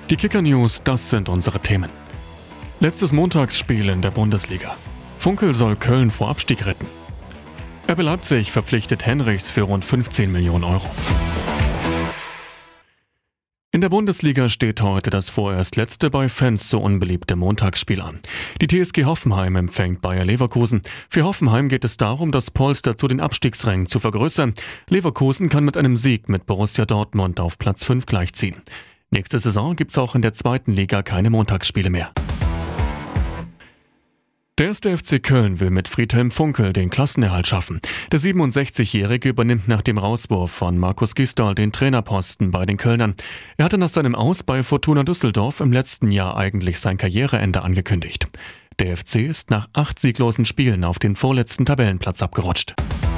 Die Kicker-News, das sind unsere Themen. Letztes Montagsspiel in der Bundesliga. Funkel soll Köln vor Abstieg retten. RB Leipzig verpflichtet Henrichs für rund 15 Millionen Euro. In der Bundesliga steht heute das vorerst letzte bei Fans so unbeliebte Montagsspiel an. Die TSG Hoffenheim empfängt Bayer Leverkusen. Für Hoffenheim geht es darum, das Polster zu den Abstiegsrängen zu vergrößern. Leverkusen kann mit einem Sieg mit Borussia Dortmund auf Platz 5 gleichziehen. Nächste Saison gibt's auch in der zweiten Liga keine Montagsspiele mehr. Der 1. FC Köln will mit Friedhelm Funkel den Klassenerhalt schaffen. Der 67-Jährige übernimmt nach dem Rauswurf von Markus Gisdol den Trainerposten bei den Kölnern. Er hatte nach seinem Aus bei Fortuna Düsseldorf im letzten Jahr eigentlich sein Karriereende angekündigt. Der FC ist nach 8 sieglosen Spielen auf den vorletzten Tabellenplatz abgerutscht.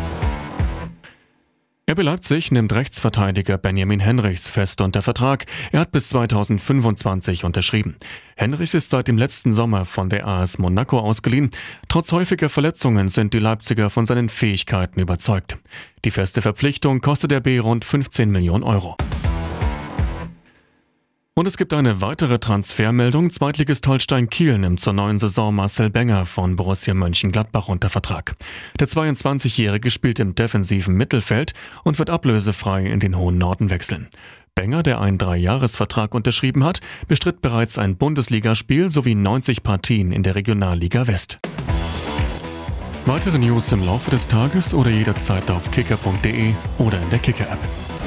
RB Leipzig nimmt Rechtsverteidiger Benjamin Henrichs fest unter Vertrag. Er hat bis 2025 unterschrieben. Henrichs ist seit dem letzten Sommer von der AS Monaco ausgeliehen. Trotz häufiger Verletzungen sind die Leipziger von seinen Fähigkeiten überzeugt. Die feste Verpflichtung kostet RB rund 15 Millionen Euro. Und es gibt eine weitere Transfermeldung. Zweitligist Holstein Kiel nimmt zur neuen Saison Marcel Benger von Borussia Mönchengladbach unter Vertrag. Der 22-Jährige spielt im defensiven Mittelfeld und wird ablösefrei in den hohen Norden wechseln. Benger, der einen 3-Jahres-Vertrag unterschrieben hat, bestritt bereits ein Bundesligaspiel sowie 90 Partien in der Regionalliga West. Weitere News im Laufe des Tages oder jederzeit auf kicker.de oder in der Kicker-App.